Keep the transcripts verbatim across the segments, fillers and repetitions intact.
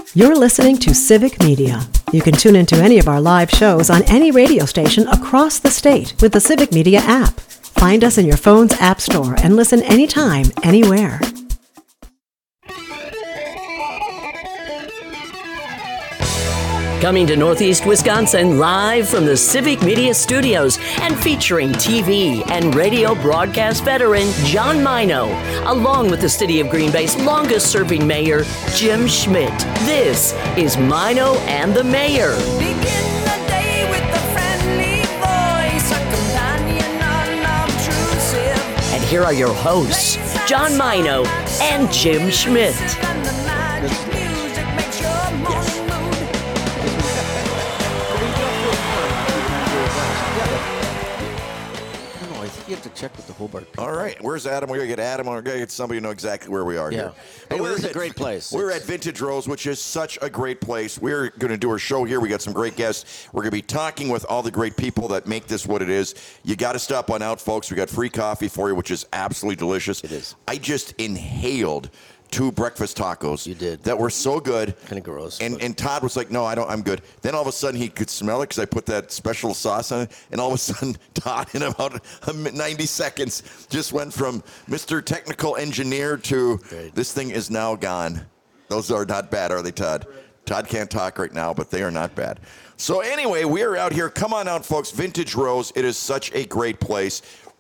You're listening to Civic Media. You can tune into any of our live shows on any radio station across the state with the Civic Media app. Find us in your phone's app store and listen anytime, anywhere. Coming to Northeast Wisconsin live from the Civic Media Studios and featuring T V and radio broadcast veteran John Mino, along with the City of Green Bay's longest-serving mayor, Jim Schmidt. This is Mino and the Mayor. Begin the day with a friendly voice, a companion unobtrusive. And here are your hosts, John Mino and Jim Schmidt. And the magic music makes your morning mood. I don't know. I think you have to check with the Hobart people. All right, where's Adam? We're gonna get Adam. We're gonna get somebody who know exactly where we are Yeah. here. Hey, But this is a at- great place. We're It's- at Vintage Rose, which is such a great place. We're gonna do our show here. We got some great guests. We're gonna be talking with all the great people that make this what it is. You got to stop on out, folks. We got free coffee for you, which is absolutely delicious. It is. I just inhaled two breakfast tacos. You did. That were so good. Kinda gross, And but- and Todd was like, "No, I don't. I'm good." Then all of a sudden he could smell it because I put that special sauce on it, and all of a sudden Todd, in about ninety seconds, just went from Mister Technical Engineer to Great. this thing is now gone. Those are not bad, are they, Todd? Todd can't talk right now, but they are not bad. So anyway, we are out here. Come on out, folks. Vintage Rose. It is such a great place.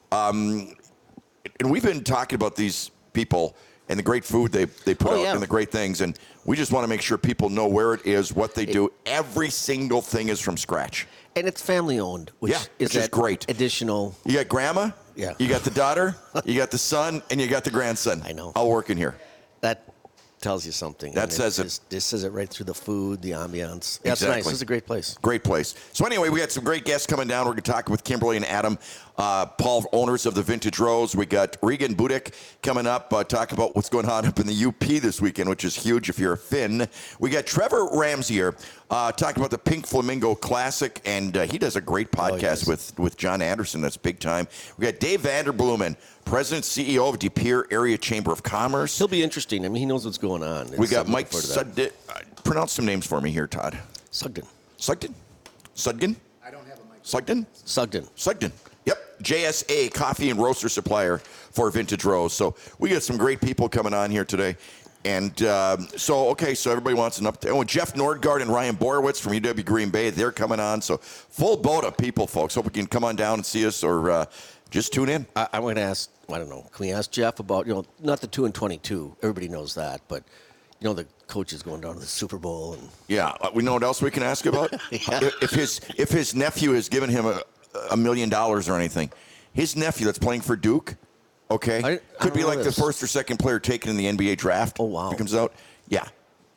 Um, and we've been talking about these people and the great food they, they put Oh, out yeah. and the great things. And we just want to make sure people know where it is, what they do. Every single thing is from scratch. And it's family owned, which Yeah, is which is that great. additional. You got grandma, Yeah. you got the daughter, you got the son, and you got the grandson. I know. All working here. That tells you something. That And says it. just- This says it right through the food, the ambiance. Yeah, it's Exactly. nice. It's a great place. Great place. So anyway, we got some great guests coming down. We're going to talk with Kimberly and Adam, uh, Paul, owners of the Vintage Rose. We got Regan Budick coming up, uh, talk about what's going on up in the U P this weekend, which is huge if you're a Finn. We got Trevor Ramsier uh, talking about the Pink Flamingo Classic, and uh, he does a great podcast does. with, with John Anderson. That's big time. We got Dave Vanderblumen, President, C E O of De Pere Area Chamber of Commerce. He'll be interesting. I mean, he knows what's going on. We It's got something Mike to look forward to that. Sudden. Uh, pronounce some names for me here, Todd. Sugden. Sugden? Sudgen? I don't have a mic. Sugden? Sugden. Sugden. Yep. J S A, coffee and roaster supplier for Vintage Rose. So we got some great people coming on here today. And um, so, okay, so everybody wants an update. Oh, Jeff Nordgaard and Ryan Borowitz from U W Green Bay, they're coming on. So full boat of people, folks. Hope we can come on down and see us or uh, just tune in. I, I'm going to ask, I don't know, can we ask Jeff about, you know, not the two and twenty-two. Everybody knows that, but, you know, the coach is going down to the Super Bowl. And Yeah. uh, We know what else we can ask about? Yeah. If his if his nephew has given him a, a million dollars or anything, his nephew that's playing for Duke, okay, I- I could be don't know like the this. first or second player taken in the N B A draft. Oh, wow. If it comes out. Yeah.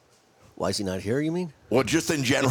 why is he not here, you mean? Well, just in general.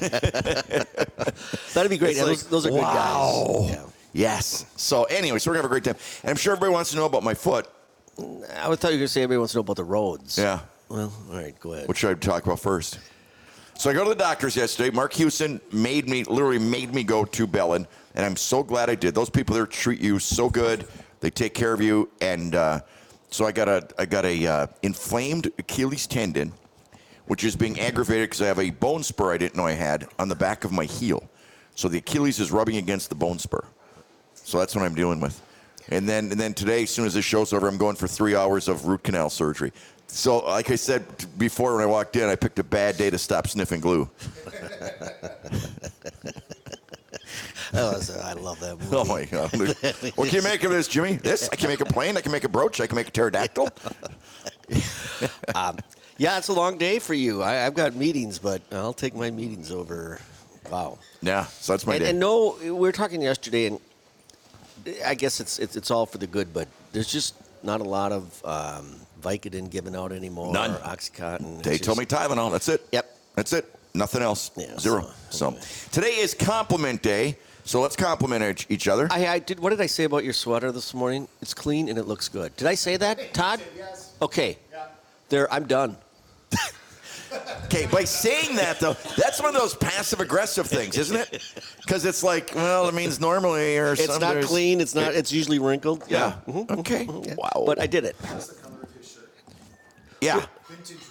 That'd be great. It's Yeah, like, those, those are wow. good guys. Yeah. Yes. So anyway, so we're gonna have a great time, and I'm sure everybody wants to know about my foot. I would thought you were going to say everybody wants to know about the roads. Yeah. Well, all right, go ahead. What should I talk about first? So I go to the doctors yesterday. Mark Houston made me, literally made me go to Bellin, and I'm so glad I did. Those people there treat you so good. They take care of you, and uh, so I got a, I got a uh, inflamed Achilles tendon, which is being aggravated because I have a bone spur I didn't know I had on the back of my heel. So the Achilles is rubbing against the bone spur. So that's what I'm dealing with. And then, and then today, as soon as this show's over, I'm going for three hours of root canal surgery. So, like I said before when I walked in, I picked a bad day to stop sniffing glue. Oh, that's- I love that movie. Oh, my God. What can you make of this, Jimmy? This? I can make a plane. I can make a brooch. I can make a pterodactyl. Um, yeah, it's a long day for you. I, I've got meetings, but I'll take my meetings over. Wow. Yeah, so that's my And, day. and no, we were talking yesterday, and I guess it's, it's it's all for the good, but there's just not a lot of um, Vicodin given out anymore. None. Or Oxycontin. It's They just- told me Tylenol. That's it. Yep. That's it. Nothing else. Yeah, Zero. so, So today is compliment day. So let's compliment each- each other. I, I did. What did I say about your sweater this morning? It's clean and it looks good. Did I say that, Todd? Yes. Okay. There, I'm done. Okay, by saying that, though, that's one of those passive-aggressive things, isn't it? Because it's like, well, it means normally or It's some- not there's- clean. It's not. It's usually wrinkled. Yeah. Mhm. Okay. Yeah. Wow. But I did it. That's the color of his shirt. Yeah. Vintage Rose.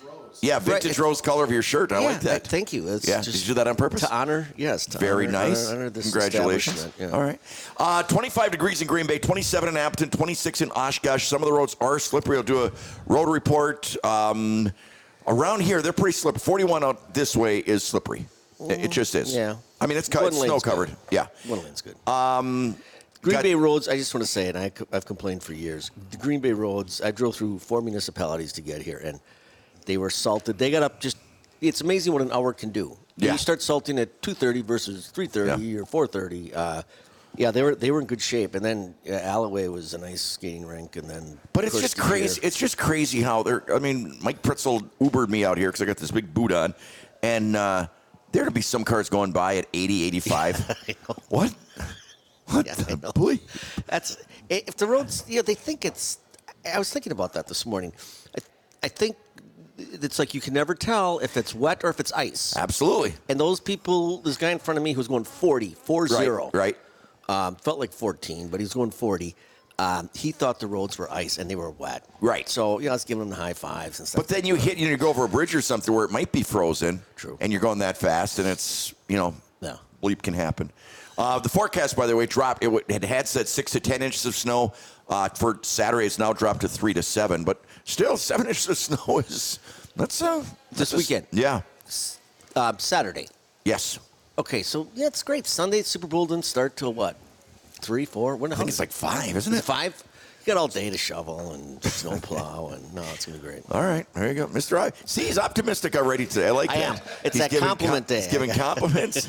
Yeah, vintage Right. rose color of your shirt. I Yeah, like that. thank you. It's yeah, just did you do that on purpose? To honor, yes. To Very honor, nice. Honor, honor this Congratulations. establishment, yeah. All right. Uh, twenty-five degrees in Green Bay, twenty-seven in Appleton, twenty-six in Oshkosh. Some of the roads are slippery. I'll do a road report. Um, around here, they're pretty slippery. forty-one out this way is slippery. It, it just is. Yeah. I mean, it's, co- One it's snow lane's covered. good. Yeah. One lane's good. Um, Green got- Bay roads, I just want to say, and I, co- I've complained for years, the Green Bay roads, I drove through four municipalities to get here, and they were salted. They got up just, it's amazing what an hour can do. Yeah. You start salting at two thirty versus three thirty Yeah. or four thirty. Uh, yeah, they were they were in good shape. And then uh, Alloway was a nice skating rink, and then. But of it's course, just the crazy. gear. It's just crazy how they're. I mean, Mike Pritzel Ubered me out here because I got this big boot on, and uh, there to be some cars going by at eighty, eighty-five. I know. What? What Yeah, the I know. boy? That's if the roads. You know, they think it's. I was thinking about that this morning. I, I think it's like you can never tell if it's wet or if it's ice. Absolutely. And those people, this guy in front of me who's going forty, four zero. Right. Um, felt like fourteen, but he's going forty. Um, he thought the roads were ice and they were wet. Right. So, you know, I was giving him the high fives and stuff. But then you hit, you know, you go over a bridge or something where it might be frozen. True. And you're going that fast, and it's, you know, Yeah. bleep can happen. Uh, the forecast, by the way, dropped. It, w- it had said six to ten inches of snow. Uh, for Saturday, it's now dropped to three to seven. But still, seven inches of snow is, that's, uh, This that's a- weekend. Yeah. Um, Saturday. Yes. Okay, so, yeah, it's great. Sunday, Super Bowl didn't start till what? Three, four? When, I think it's like five, isn't Is it? it five? You got all day to shovel and snow plow, and no, it's gonna be great. All right, there you go, Mister I. See, he's optimistic already today. I like I him. am. It's He's that giving compliment day. He's giving compliments.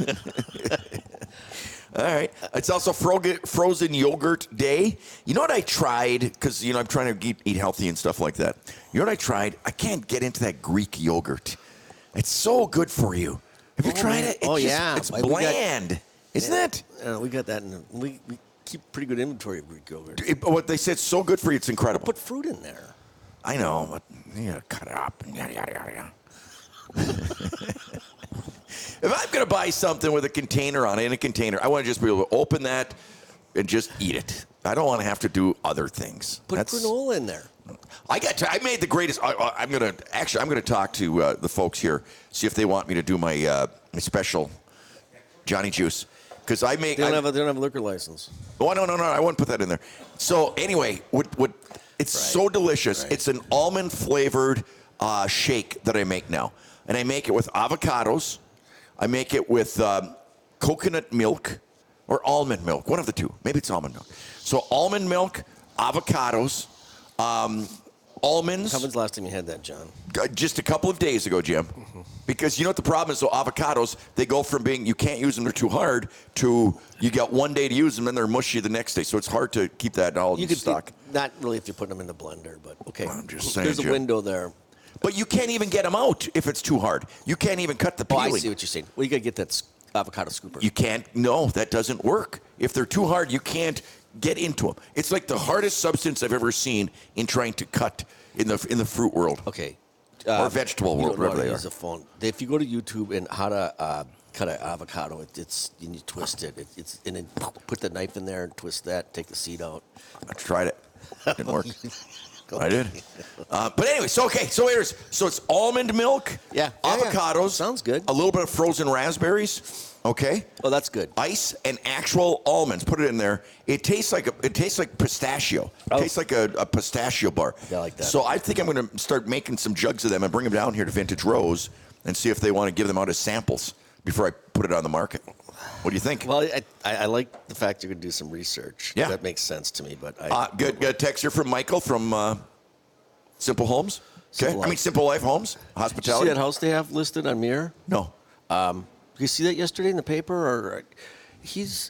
All right. It's also fro- frozen yogurt day. You know what I tried? Because, you know, I'm trying to eat, eat healthy and stuff like that. You know what I tried? I can't get into that Greek yogurt. It's so good for you. Have you Oh, tried man. it? It's Oh, just- yeah. It's We got- bland, isn't it? Uh, we got that in the, we, we keep pretty good inventory of Greek yogurt. It- What they said, so good for you, it's incredible. Put fruit in there. I know, but you gotta cut it up and yada, yada, yada, yada. If I'm going to buy something with a container on it, in a container, I want to just be able to open that and just eat it. I don't want to have to do other things. Put That's- granola in there. I got. To, I made the greatest. I, I- I'm going to actually. I'm going to talk to uh, the folks here, see if they want me to do my uh, my special Johnny Juice, because I make. They don't, I, have a, they don't have a liquor license. Oh no no no! I wouldn't put that in there. So anyway, what what? It's Right. so delicious. Right. It's an almond flavored uh, shake that I make now, and I make it with avocados. I make it with um, coconut milk or almond milk, one of the two. Maybe it's almond milk. So almond milk, avocados, um, almonds. When's the last time you had that, John? Uh, Just a couple of days ago, Jim. Because you know what the problem is? So avocados, they go from being you can't use them, they're too hard, to you got one day to use them and they're mushy the next day. So it's hard to keep that all You in could stock. Not really if you put them in the blender, but okay. I'm just saying, There's a Jim. window there. But you can't even get them out if it's too hard. You can't even cut the Oh, peeling. I see what you're saying. Well, you got to get that s- avocado scooper. You can't. No, that doesn't work. If they're too hard, you can't get into them. It's like the hardest substance I've ever seen in trying to cut in the in the fruit world. okay. Or vegetable you world, don't know how wherever to they use are. a phone. If you go to YouTube and how to uh, cut an avocado, it, it's and you twist it. it. It's and then put the knife in there and twist that. Take the seed out. I tried it. Didn't work. I did. Uh, but anyway, so okay, so here's so it's almond milk, Yeah. Yeah, yeah. avocados, Sounds good. a little bit of frozen raspberries, okay, Oh, that's good. ice and actual almonds. Put it in there. It tastes like a, it tastes like pistachio. It Oh. tastes like a, a pistachio bar. Yeah, I like that. So I think I'm going to start making some jugs of them and bring them down here to Vintage Rose and see if they want to give them out as samples before I put it on the market. What do you think? Well, I, I, I like the fact you're going to do some research. Yeah. That makes sense to me. But I, Uh, good, good text here from Michael from uh, Simple Homes. Okay, Simple I mean Life. Simple Life Homes Did you see Hospitality. that house they have listed on Mirror? No. Um, did you see that yesterday in the paper? Or he's,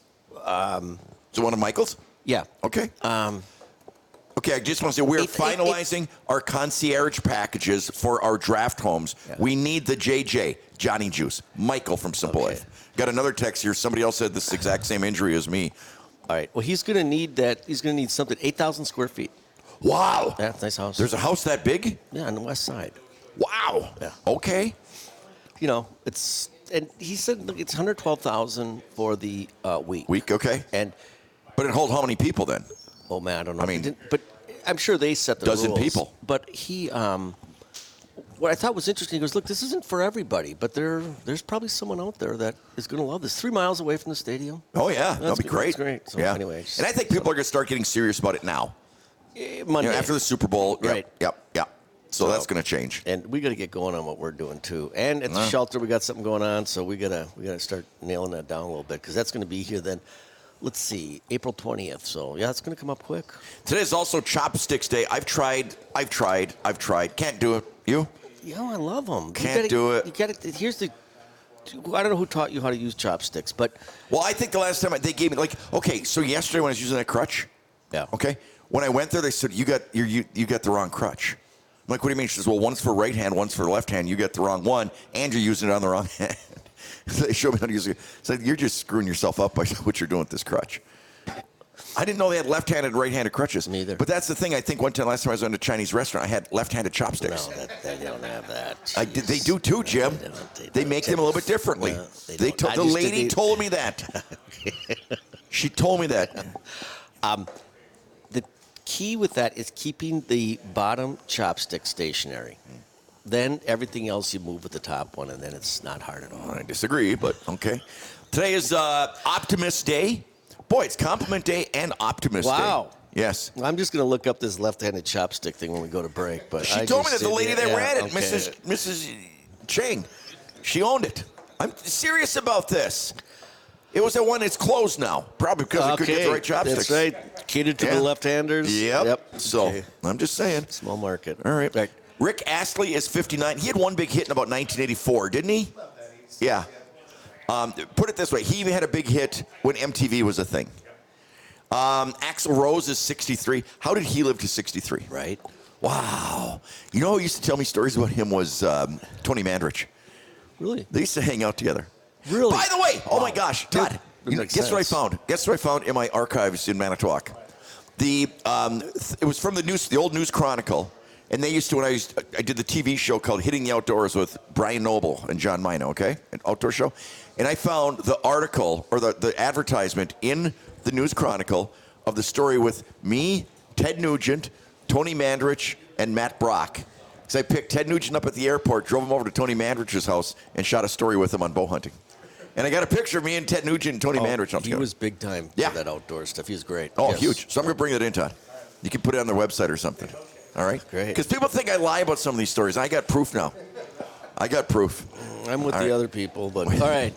Is it one of Michael's? yeah. Okay. Um, Okay, I just want to say we're It- it- finalizing our concierge packages for our draft homes. Yeah. We need the J J, Johnny Juice, Michael from Simple Okay. Life. Got another text here. Somebody else said this exact same injury as me. all right. Well, he's going to need that. He's going to need something. eight thousand square feet. Wow. Yeah, nice house. There's a house that big? yeah, on the west side. Wow. Yeah. Okay. You know, it's and he said look, it's one hundred twelve thousand for the uh, week. Week, okay. And But it hold how many people then? oh man, I don't know. I if he mean- didn't- but I'm sure they set the Dozen rules. people. But he, um, what I thought was interesting, he goes, look, this isn't for everybody, but there, there's probably someone out there that is going to love this. Three miles away from the stadium. Oh, yeah. That's That'll be good. great. That's great. So yeah. anyways, and I think people are going to start getting serious about it now. Eh, Monday. You know, after the Super Bowl. Yep, Right. Yep. Yep. So, So- that's going to change. And we got to get going on what we're doing too. And at the Uh. shelter, we got something going on, so we gotta we gotta start nailing that down a little bit because that's going to be here then. Let's see, April twentieth. So yeah, it's going to come up quick. Today is also Chopsticks Day. I've tried. I've tried. I've tried. Can't do it. You? Yo, I love them. Can't you gotta, do it. You got to. Here's the. I don't know who taught you how to use chopsticks, but Well, I think the last time I, they gave me like okay. So yesterday when I was using that crutch. yeah. Okay. When I went there, they said you got you you you got the wrong crutch. I'm like, what do you mean? She says, well, one's for right hand, one's for left hand. You got the wrong one, and you're using it on the wrong hand. So they showed me how to use it. Said you're just screwing yourself up by what you're doing with this crutch. I didn't know they had left-handed and right-handed crutches. Me either. But that's the thing. I think one time last time I was in a Chinese restaurant, I had left-handed No, chopsticks. that, they don't have that. I did, they Jeez. do too, Jim. They don't, they They don't. make them a little bit differently. No, they they don't. to- I the just did lady the- told me that. She told me that. The key with that is keeping the bottom chopstick stationary. Then everything else you move with the top one, and then it's not hard at all. I disagree, but okay. Today is uh, Optimist Day. Boy, it's Compliment Day and Optimist Day. Wow. Yes. I'm just going to look up this left-handed chopstick thing when we go to break. But She I told me just that the sit lady there- that yeah, ran it, okay. Missus Missus Chang, she owned it. I'm serious about this. It was the one that's closed now, probably because we couldn't get the right chopsticks. That's right. Catered to Yeah. the left-handers. Yep. Yep. So Okay. I'm just saying. Small market. All right. Rick Astley is fifty-nine. He had one big hit in about nineteen eighty-four, didn't he? Yeah. Um, put it this way: he had a big hit when M T V was a thing. Um, Axl Rose is sixty-three. How did he live to sixty-three? Right. Wow. You know who used to tell me stories about him was um, Tony Mandrich. Really? They used to hang out together. Really? By the way, oh my gosh, Dude, Todd, that you know, makes guess what I sense. found? Guess what I found in my archives in Manitowoc? The um, th- it was from the news, the old News Chronicle, and they used to when I used I did the T V show called Hitting the Outdoors with Brian Noble and John Mino, okay, an outdoor show, and I found the article or the the advertisement in the News Chronicle of the story with me, Ted Nugent, Tony Mandrich, and Matt Brock. Because I picked Ted Nugent up at the airport, drove him over to Tony Mandrich's house, and shot a story with him on bow hunting. And I got a picture of me and Ted Nugent and Tony Oh, Mandrich. he was big time Yeah. for that outdoor stuff. He was great. Oh, Yes. huge. So I'm going to bring that in, Todd. You can put it on their website or something. All right? Great. Because people think I lie about some of these stories. I got proof now. I got proof. I'm with All the right. other people, but all right.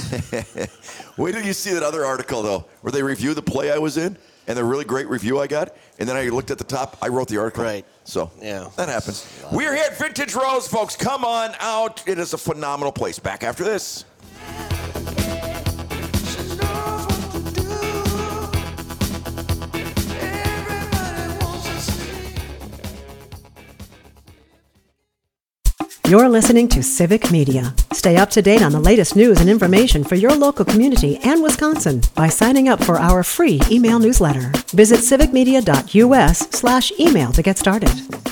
Wait till you see that other article, though, where they review the play I was in and the really great review I got. And then I looked at the top. I wrote the article. Right. So Yeah. that happens. We're here at Vintage Rose, folks. Come on out. It is a phenomenal place. Back after this. She knows what to do. Everybody wants to see. You're listening to Civic Media. Stay up to date on the latest news and information for your local community and Wisconsin by signing up for our free email newsletter. Visit civicmedia.us slash email to get started.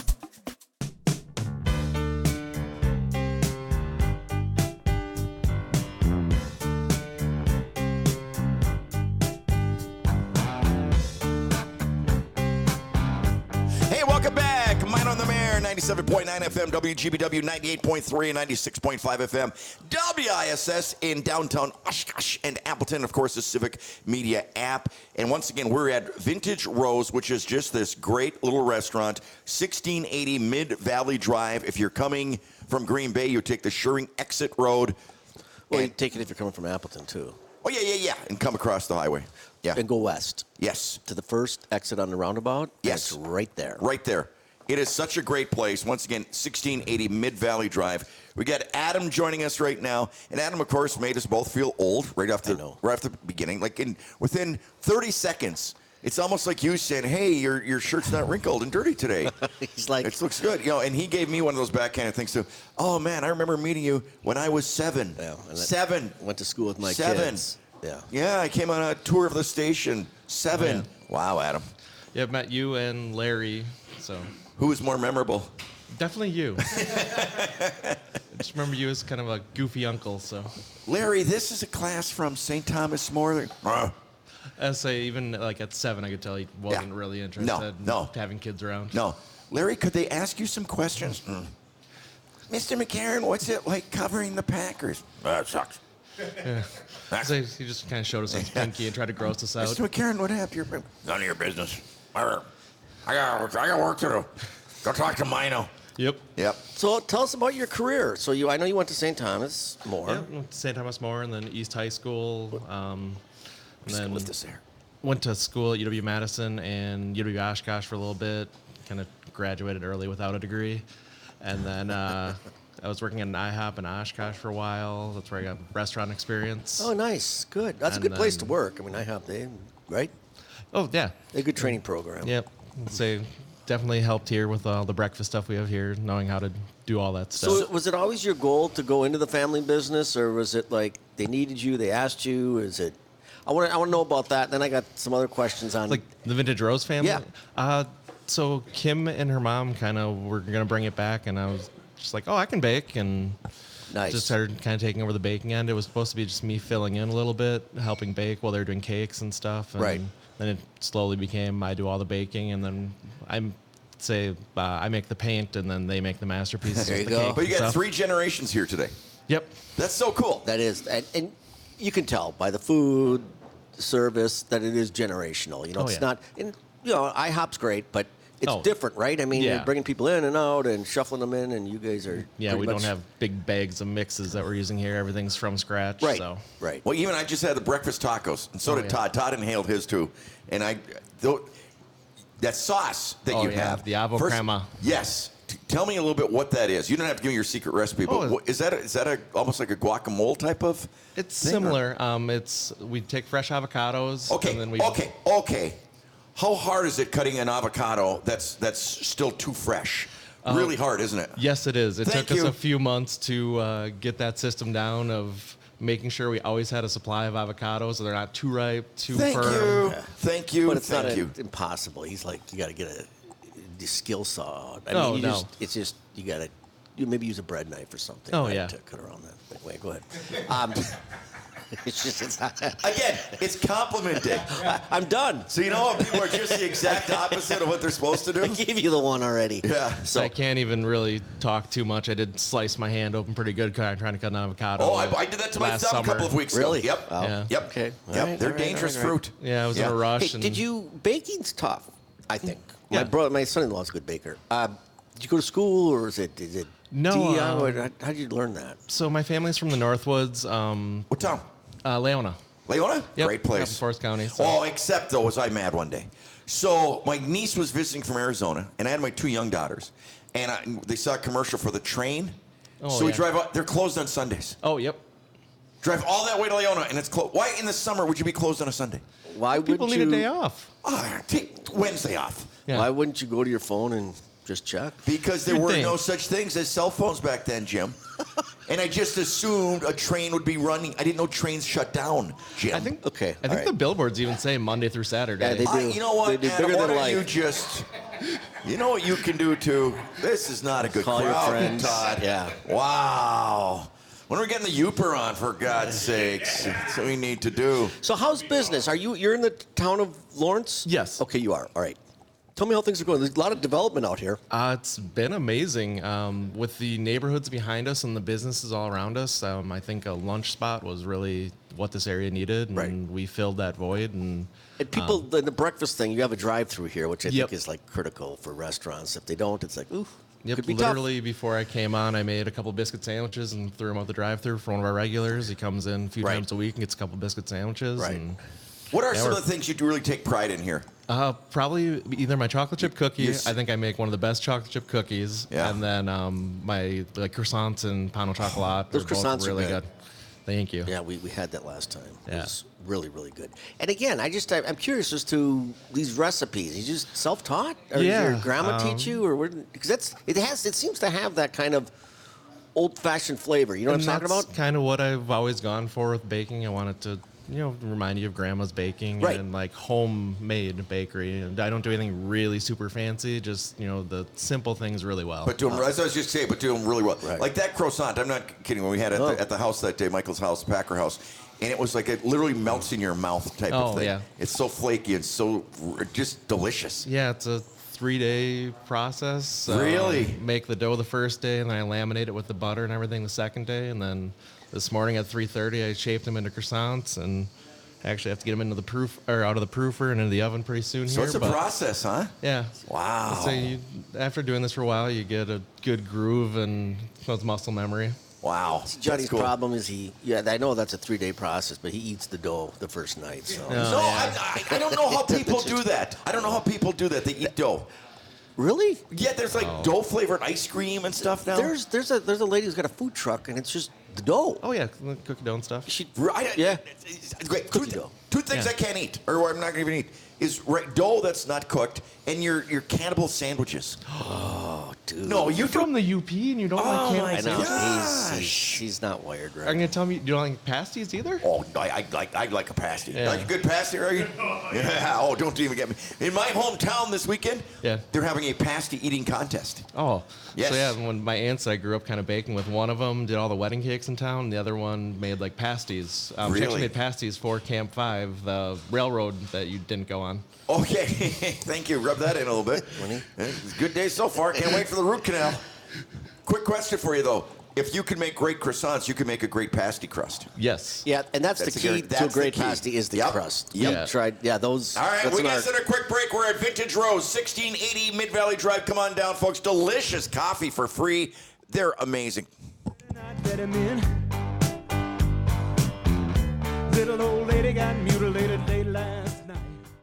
Hey, welcome back. Mine on the Mare, ninety-seven point nine F M, W G B W ninety-eight point three and ninety-six point five F M, W I S S in downtown Oshkosh and Appleton, of course, the Civic Media app. And once again, we're at Vintage Rose, which is just this great little restaurant, sixteen eighty Mid-Valley Drive. If you're coming from Green Bay, you take the Shearing Exit Road. Well, you And- take it if you're coming from Appleton, too. Oh, yeah, yeah, yeah, and come across the highway. Yeah. And go west Yes. to the first exit on the roundabout. and Yes. It's right there. Right there. It is such a great place. Once again, sixteen eighty Mid-Valley Drive. We got Adam joining us right now. And Adam, of course, made us both feel old right off the, know. right off the beginning. Like in within thirty seconds, it's almost like you saying, hey, your, your shirt's not wrinkled and dirty today. He's like, It looks good. You know, and he gave me one of those backhanded things too. Oh, man, I remember meeting you when I was seven. Yeah, and that- seven. went to school with my Seven. kids. Yeah. Yeah, I came on a tour of the station. Seven. Wow, Adam. Yeah, I've met you and Larry, so Who is more memorable? definitely you. I just remember you as kind of a goofy uncle, so Larry, this is a class from Saint Thomas More. Uh, I say even like at seven, I could tell he wasn't Yeah. really interested No, in no. having kids around. no. Larry, could they ask you some questions? Mm. Mister McCarron, what's it like covering the Packers? Uh, it sucks. So he just kind of showed us his pinky and tried to gross us out. Mister McCarron, what happened to your None of your business. I got, I got work to do. Go talk to Mino. Yep. Yep. So tell us about your career. So you, I know you went to Saint Thomas More. Yeah, went to Saint Thomas More and then East High School. Um, and Just then lift this there. went to school at U W Madison and U W Oshkosh for a little bit. Kind of graduated early without a degree. And then uh, I was working at an IHOP in Oshkosh for a while. That's where I got restaurant experience. Oh, nice. Good. That's And a good place to then- work. I mean, I have they, right? Oh, yeah. A good training program. Yep. So definitely helped here with all the breakfast stuff we have here, knowing how to do all that stuff. So was it always your goal to go into the family business, or was it like they needed you, they asked you? Is it? I want to. I want to know about that. Then I got some other questions on. Like the Vintage Rose family? Yeah. Uh, so Kim and her mom kind of were going to bring it back, and I was just like, oh, I can bake, and Nice. just started kind of taking over the baking end. It was supposed to be just me filling in a little bit, helping bake while they were doing cakes and stuff. And Right. then it slowly became I do all the baking, and then I'm say uh, I make the paint, and then they make the masterpieces. There with you the go. cake But you and got stuff. three generations here today. Yep. That's so cool. That is, and, and you can tell by the food, the service, that it is generational. You know, Oh, it's yeah. not. And, you know, IHOP's great, but it's Oh. different, right? I mean, Yeah. you're bringing people in and out and shuffling them in, and you guys are. Yeah, pretty we much- don't have big bags of mixes that we're using here. Everything's from scratch. Right. So. Right. Well, even I just had the breakfast tacos, and so Oh, did yeah. Todd. Todd inhaled his too, and I. Th- that sauce that Oh, you yeah, have, the avo first- crema. Yes. T- tell me a little bit what that is. You don't have to give me your secret recipe, but Oh, what, is that a, is that a almost like a guacamole type of? It's thing, or- similar. Um, it's we take fresh avocados. Okay. And then we, okay. Okay. How hard is it cutting an avocado that's that's still too fresh? really hard, isn't it? Yes, it is. It Thank took you. us a few months to uh, get that system down of making sure we always had a supply of avocados so they're not too ripe, too Thank firm. you. Thank you. But it's Thank not you. a, impossible. He's like, you got to get a, the skill saw. I No, mean, you no. just, it's just you got to you maybe use a bread knife or something. Oh, right, yeah. to cut around that. Wait, go ahead. Um, it's just it's not, Again, it's complimenting. I'm done. So you know when people are just the exact opposite of what they're supposed to I do? gave you the one already. Yeah. So So I can't even really talk too much. I did slice my hand open pretty good trying to cut an avocado. Oh, I, I did that to my last thumb a summer. couple of weeks Really? ago. Yep. Oh, Yeah. Yep. Okay. All Yep. right, They're all right, dangerous all right, all right. fruit. Yeah, I was Yeah. in a rush. Hey, and did you baking's tough? I think. Yeah. My brother, my son-in-law's a good baker. Uh, did you go to school, or is it is it No, D I Y? um, How did you learn that? So my family's from the Northwoods, um, What town? uh, Leona. Leona? Yep, Great up in place. Forest County. So. Oh, except though, was I mad one day? So my niece was visiting from Arizona, and I had my two young daughters, and I, they saw a commercial for the train. Oh, so we yeah. drive out. They're closed on Sundays. Oh, yep. Drive all that way to Leona, and it's closed. Why in the summer would you be closed on a Sunday? Why People wouldn't need you? a day off. Oh, take Wednesday off. Yeah. Why wouldn't you go to your phone and just check? Because there You'd were think. no such things as cell phones back then, Jim. And I just assumed a train would be running. I didn't know trains shut down, Jim. I think. Okay, I all think right. the billboards even say Monday through Saturday. Yeah, they do. I, you know what? They do Adam, bigger why than don't you life. just, you know what you can do too? This is not a good Call your crowd, friends. Todd. Yeah. Wow. When are we getting the Youper on, for God's sakes? That's what we need to do. So how's business? Are you you're in the town of Lawrence? Yes. Okay, you are. All right. Tell me how things are going. There's a lot of development out here. Uh, it's been amazing. Um, with the neighborhoods behind us and the businesses all around us, um, I think a lunch spot was really what this area needed, and Right. we filled that void. And And people, the, the breakfast thing, you have a drive-through here, which I Yep. think is like critical for restaurants. If they don't, it's like, ooh, yep, could be literally before I came on, I made a couple biscuit sandwiches and threw them out the drive-through for one of our regulars. He comes in a few Right. times a week and gets a couple biscuit sandwiches. Right. And, What are Yeah, some of we're- the things you really take pride in here? Uh, probably either my chocolate chip cookie. Yes. I think I make one of the best chocolate chip cookies. Yeah. And then um, my like croissants and pain au chocolat. Those are both croissants are really good. good. Thank you. Yeah, we, we had that last time. It Yeah. was really, really good. And again, I just, I, I'm curious as to these recipes. You just self-taught? Or Yeah, did your grandma um, teach you? Or where, because that's, it has, it seems to have that kind of old-fashioned flavor. You know what And I'm talking that's about? kind of what I've always gone for with baking. I wanted to, you know, remind you of grandma's baking Right. and like homemade bakery. And I don't do anything really super fancy, just, you know, the simple things really well. But do them, as I was just saying, but do them really well. Right. Like that croissant, I'm not kidding. When we had it at, No. the, at the house that day, Michael's house, Packer house, and it was like it literally melts in your mouth type Oh, of thing. yeah. It's so flaky and so r- just delicious. yeah, it's a three-day process. Really? Um, make the dough the first day, and then I laminate it with the butter and everything the second day, and then this morning at three thirty, I shaped them into croissants, and I actually have to get them into the proof or out of the proofer and into the oven pretty soon. So here, it's a but process, huh? Yeah. Wow. So you, after doing this for a while, you get a good groove and it's muscle memory. Wow. Johnny's That's cool. problem is he, yeah, I know that's a three-day process, but he eats the dough the first night. So. No. No, I, I, I don't know how people do that. I don't know how people do that. They eat dough. Really? Yeah, there's like dough flavored ice cream and stuff now. There's there's a there's a lady who's got a food truck, and it's just the dough. Oh, yeah, cookie dough and stuff. She, Right? Yeah. Great. Two, Cookie dough. two things Yeah. I can't eat, or I'm not going to even eat, is right, dough that's not cooked and your your cannibal sandwiches. Oh, dude. No, you You're do. from the U P and you don't Oh, like my I cannibal know. sandwiches? He's, he's, he's not wired Are right. you going to tell me you don't like pasties either? Oh, I, I like I like a pasty. You Yeah. like a good pasty, are you? Yeah. Oh, don't even get me. In my hometown this weekend, Yeah. they're having a pasty eating contest. Oh, Yes. So yeah, when my aunts, I grew up kind of baking with one of them, did all the wedding cakes in town. The other one made like pasties. Um, She Really? actually made pasties for Camp Five, the railroad that you didn't go on. Okay, thank you. Rub that in a little bit. Winnie? It's a good day so far. Can't wait for the root canal. Quick question for you though: if you could make great croissants, you could make a great pasty crust. Yes. Yeah, and that's, That's the the key guar- to a that's the great key. pasty is the Yep. crust. Yep. You tried, yeah, those. All right, that's we an got art. to send a quick break. We're at Vintage Rose, sixteen eighty Mid Valley Drive. Come on down, folks. Delicious coffee for free. They're amazing. Let him in. Little old lady got mutilated late last night.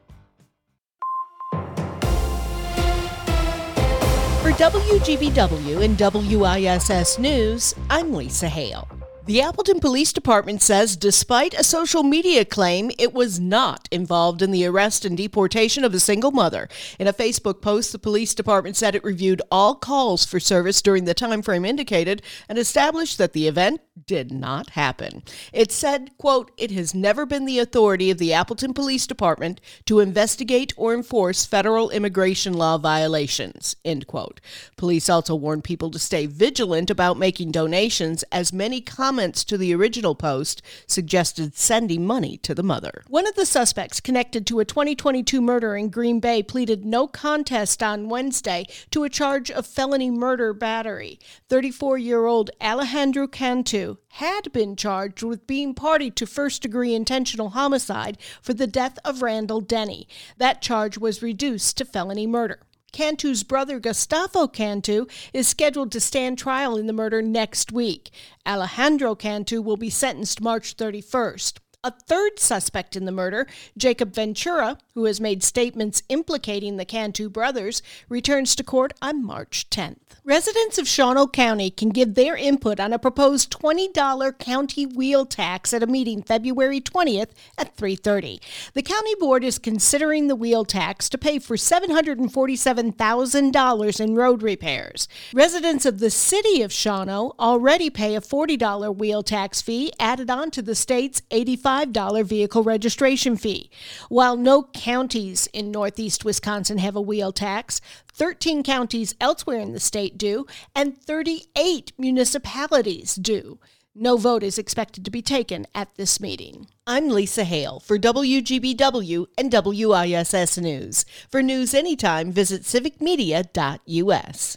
For W G B W and W I S S News, I'm Lisa Hale. The Appleton Police Department says despite a social media claim, it was not involved in the arrest and deportation of a single mother. In a Facebook post, the police department said it reviewed all calls for service during the time frame indicated and established that the event did not happen. It said, quote, "It has never been the authority of the Appleton Police Department to investigate or enforce federal immigration law violations," end quote. Police also warned people to stay vigilant about making donations, as many comments to the original post suggested sending money to the mother. One of the suspects connected to a twenty twenty-two murder in Green Bay pleaded no contest on Wednesday to a charge of felony murder battery. thirty-four-year-old Alejandro Cantu had been charged with being party to first-degree intentional homicide for the death of Randall Denny. That charge was reduced to felony murder. Cantu's brother, Gustavo Cantu, is scheduled to stand trial in the murder next week. Alejandro Cantu will be sentenced March thirty-first. A third suspect in the murder, Jacob Ventura, who has made statements implicating the Cantu brothers, returns to court on March tenth. Residents of Shawano County can give their input on a proposed twenty dollars county wheel tax at a meeting February twentieth at three thirty. The county board is considering the wheel tax to pay for seven hundred forty-seven thousand dollars in road repairs. Residents of the city of Shawano already pay a forty dollars wheel tax fee added on to the state's eighty-five dollars vehicle registration fee. While no counties in northeast Wisconsin have a wheel tax, thirteen counties elsewhere in the state do, and thirty-eight municipalities do. No vote is expected to be taken at this meeting. I'm Lisa Hale for W G B W and W I S S News. For news anytime, visit civic media dot U S.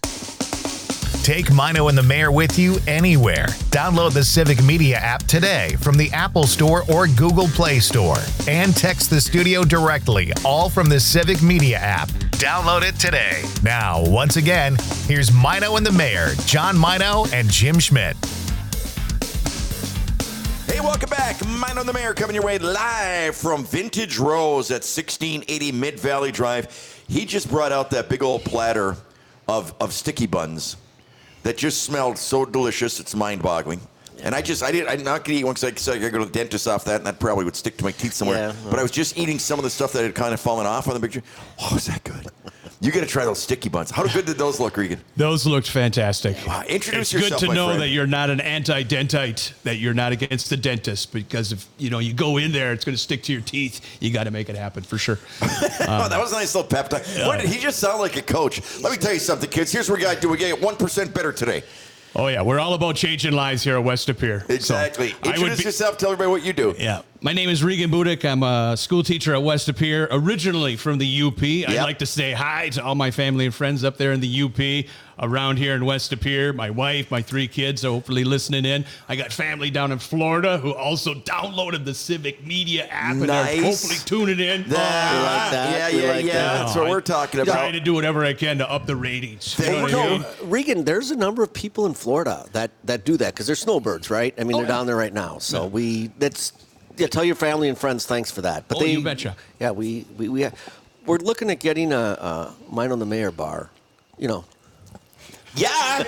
Take Mino and the Mayor with you anywhere. Download the Civic Media app today from the Apple Store or Google Play Store. And text the studio directly, all from the Civic Media app. Download it today. Now, once again, here's Mino and the Mayor, John Mino and Jim Schmidt. Hey, welcome back. Mine on the Mayor coming your way live from Vintage Rose at sixteen eighty Mid Valley Drive. He just brought out that big old platter of, of sticky buns that just smelled so delicious, it's mind-boggling. And I just, I did, I'm not going to eat one because I said I got to go to the dentist off that, and that probably would stick to my teeth somewhere. Yeah, well. But I was just eating some of the stuff that had kind of fallen off on the picture. Oh, is that good? You got to try those sticky buns. How good did those look, Regan? Those looked fantastic. Wow, introduce it's yourself, good to my know friend. that you're not an anti-dentite, that you're not against the dentist, because if you know you go in there, it's going to stick to your teeth. You got to make it happen for sure. Oh, that was a nice little pep talk. What, did he just sound like a coach? Let me tell you something, kids. Here's what we got to do. We get one percent better today. Oh yeah, we're all about changing lives here at West Appear. Exactly. So I would Introduce be, yourself. Tell everybody what you do. yeah, My name is Regan Budick. I'm a school teacher at West Appear, originally from the U P. I'd Yep. like to say hi to all my family and friends up there in the U P, around here in West Appear. My wife, my three kids are hopefully listening in. I got family down in Florida who also downloaded the Civic Media app and Nice. they're hopefully tuning in. That- We like that. Yeah, We yeah, like yeah. that. That's No, what I- we're talking Trying about. to do whatever I can to up the ratings. You There know you what I go. mean? Regan, there's a number of people in Florida that, that do that because they're snowbirds, right? I mean, Oh, they're yeah. down there right now. So we that's yeah. Tell your family and friends thanks for that. But Oh, they, you betcha. Yeah, we we we we're looking at getting a, a Mine on the Mayor bar. You know, Yeah.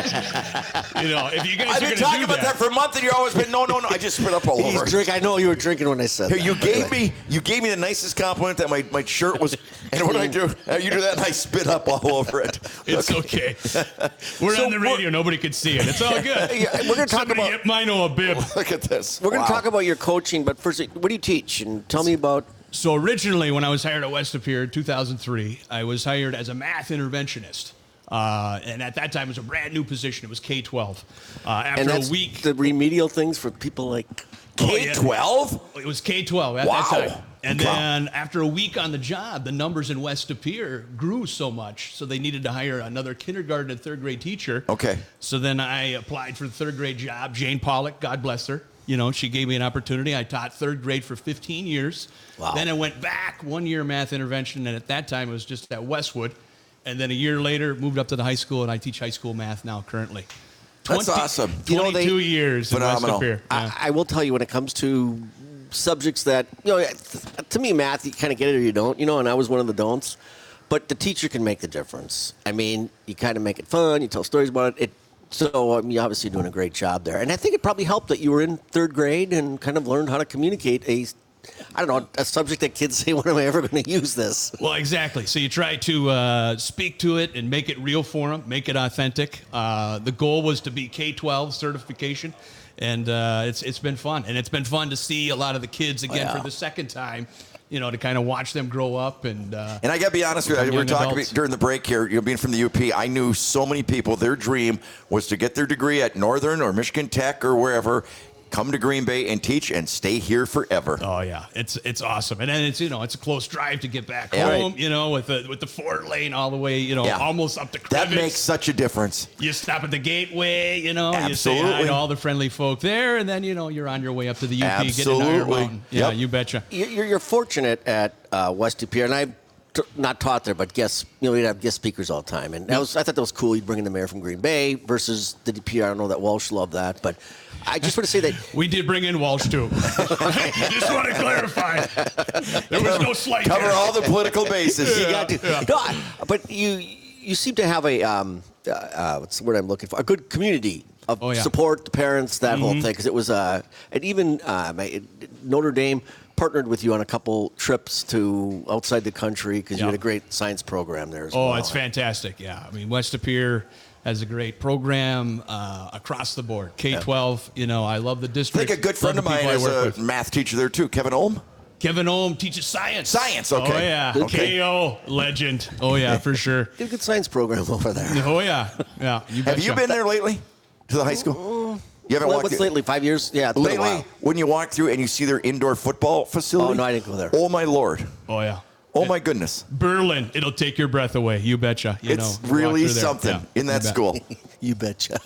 You know, if you guys I've are been going talking to do about that. for a month, and you've always been, no, no, no. I just spit up all he's over. drink. I know you were drinking when I said Here, that. you gave me you gave me the nicest compliment that my, my shirt was, and what do I do? Uh, You do that, and I spit up all over it. It's okay. We're So on the we're- radio. Nobody can see it. It's all good. Yeah, we're gonna talk Somebody about- get Mino a bib. Look at this. We're going to Wow. talk about your coaching, but first, what do you teach? And tell me about. So originally, when I was hired at West Appear in two thousand three, I was hired as a math interventionist. Uh, and at that time, it was a brand new position. It was K twelve. Uh, after And that's a week, the remedial things for people like. Oh, yeah. K twelve? It was K twelve at Wow. that time. And Wow. then after a week on the job, the numbers in West Appear grew so much, so they needed to hire another kindergarten and third grade teacher. Okay. So then I applied for the third grade job. Jane Pollock, God bless her. You know, she gave me an opportunity. I taught third grade for fifteen years. Wow. Then I went back one year math intervention, and at that time it was just at Westwood. And then a year later, moved up to the high school, and I teach high school math now currently. That's awesome. You know, they- twenty-two years in West Phenomenal. Appear. Yeah. I, I will tell you when it comes to subjects that, you know, to me, math, you kind of get it or you don't, you know, and I was one of the don'ts. But the teacher can make the difference. I mean, you kind of make it fun, you tell stories about it. it so, I mean, you're obviously doing a great job there. And I think it probably helped that you were in third grade and kind of learned how to communicate a, I don't know, a subject that kids say, when am I ever going to use this? Well, exactly. So you try to uh, speak to it and make it real for them, make it authentic. Uh, the goal was to be K twelve certification, and uh, it's it's been fun. And it's been fun to see a lot of the kids again yeah. for the second time, you know, to kind of watch them grow up. And uh, And I got to be honest with you, become we were young talking adults. during the break here, you know, being from the U P, I knew so many people, their dream was to get their degree at Northern or Michigan Tech or wherever, come to Green Bay and teach and stay here forever. Oh yeah, it's it's awesome, and then it's you know it's a close drive to get back Yeah. home, you know, with the with the Ford lane all the way, you know, Yeah. almost up to That Crevitz. makes such a difference. You stop at the gateway, you know, you say hi Absolutely. to all the friendly folk there, and then you know you're on your way up to the U P, getting to Iron Absolutely. Mountain. Yeah, Yep. you betcha. You're, you're fortunate at uh, West Appear, and I've t- not taught there, but guest, you know, we'd have guest speakers all the time, and that was I thought that was cool. You'd bring in the mayor from Green Bay versus the D P R. I don't know that Walsh loved that, but I just want to say that We did bring in Walsh too. Just want to clarify. There was no slight. Cover there. all the political bases. you got to. No, I- but you you seem to have a um, uh, uh, what's the word I'm looking for? A good community of Oh, yeah. support, the parents, that whole thing. Because it was uh, and even uh, my, Notre Dame partnered with you on a couple trips to outside the country because you Yeah. had a great science program there as Oh, well. it's fantastic. Yeah, I mean West Appear has a great program uh, across the board. K twelve, you know, I love the I district. think a good friend of Love the mine people I is work a with. math teacher there too, Kevin Olm. Kevin Ohm teaches science. Science, okay. Oh yeah, Okay. K O legend. Oh yeah, for sure. Did a good science program over there. Oh yeah, yeah. You Have you betcha. been there lately to the high school? You haven't What- walked What's it- lately? Five years? Yeah, it's been a Lately, while. when you walk through and you see their indoor football facility. Oh, no, I didn't go there. Oh my lord. Oh yeah. Oh my goodness. Berlin, it'll take your breath away. You betcha. You It's know, walk really through there. something Yeah, in that you bet. school. You betcha.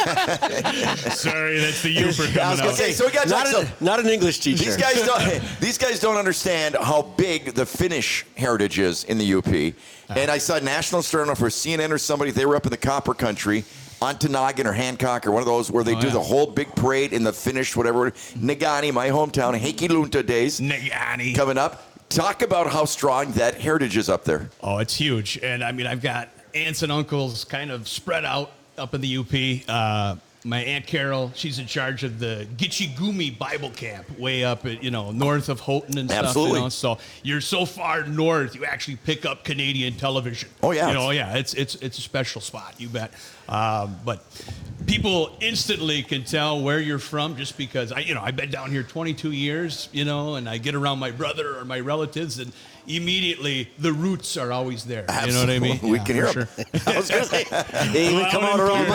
Sorry, that's the Uber I was coming gonna out. Okay, so we got not, so- an, not an English teacher. These guys don't. These guys don't understand how big the Finnish heritage is in the U P. And I saw National Star, I don't know if it was C N N or somebody. They were up in the Copper Country, Ontonagon or Hancock or one of those where they Oh, do yeah. the whole big parade in the Finnish whatever Nagani, my hometown, Heikilunta days Nagani. coming up. Talk about how strong that heritage is up there. Oh, it's huge. And I mean, I've got aunts and uncles kind of spread out up in the U P. Uh, my Aunt Carol, she's in charge of the Gitchigumi Bible Camp way up at, you know, north of Houghton and stuff. Absolutely. You know? So you're so far north, you actually pick up Canadian television. Oh, yeah. You know, yeah, it's it's it's a special spot, you bet. Um, but people instantly can tell where you're from just because I, you know, I've been down here twenty-two years, you know, and I get around my brother or my relatives, and immediately the roots are always there. You know what I mean? We Yeah, can hear for them. sure. I was gonna say, they even Well, come out around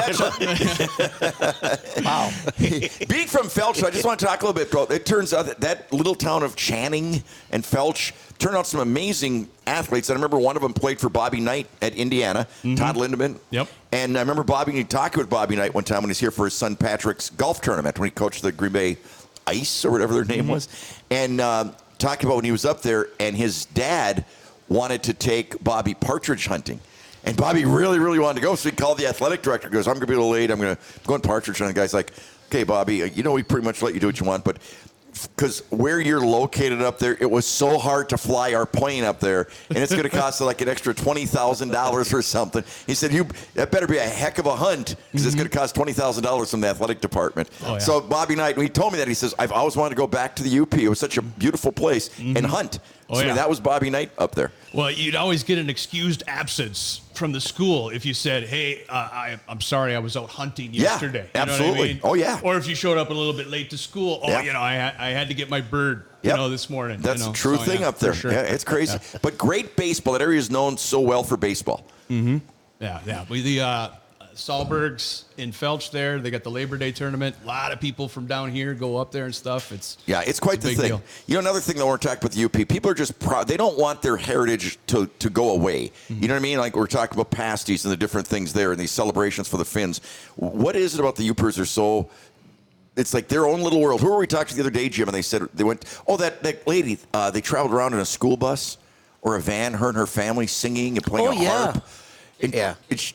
Wow. Being from Felch, I just want to talk a little bit, bro. It turns out that that little town of Channing and Felch turned out some amazing athletes. And I remember one of them played for Bobby Knight at Indiana, Mm-hmm. Todd Lindemann. Yep. And I remember Bobby talking with Bobby Knight one time when he was here for his son Patrick's golf tournament when he coached the Green Bay Ice or whatever their name Mm-hmm. was. And um, talking about when he was up there and his dad wanted to take Bobby partridge hunting. And Bobby really, really wanted to go, so he called the athletic director. He goes, I'm going to be a little late. I'm going to go on partridge hunting. The guy's like, okay, Bobby, uh, you know we pretty much let you do what you want, but because where you're located up there, it was so hard to fly our plane up there, and it's going to cost like an extra twenty thousand dollars or something. He said, "You that better be a heck of a hunt because it's going to cost twenty thousand dollars from the athletic department." Oh, yeah. So Bobby Knight, when he told me that, he says, "I've always wanted to go back to the U P. It was such a beautiful place and hunt." Oh, so I mean, yeah. that was Bobby Knight up there. Well, you'd always get an excused absence from the school if you said, "Hey, uh, I, I'm sorry, I was out hunting Yeah, yesterday." You know what I absolutely. mean? Oh, yeah. Or if you showed up a little bit late to school, oh, Yeah. you know, I, ha- I had to get my bird, you Yep. know, this morning. you That's know? a true So, thing yeah, up there. for sure. Yeah, it's crazy. But great baseball. That area is known so well for baseball. Yeah, yeah. We the uh, Sahlbergs in Felch there. They got the Labor Day tournament. A lot of people from down here go up there and stuff. It's Yeah, it's quite It's a the big thing. deal. You know, another thing that we're talking about the U P, people are just proud. They don't want their heritage to, to go away. Mm-hmm. You know what I mean? Like we're talking about pasties and the different things there and these celebrations for the Finns. What is it about the Upers are so... It's like their own little world. Who were we talking to the other day, Jim? And they said, they went, oh, that, that lady, uh, they traveled around in a school bus or a van, her and her family singing and playing Oh, a yeah. harp. And Yeah. it's-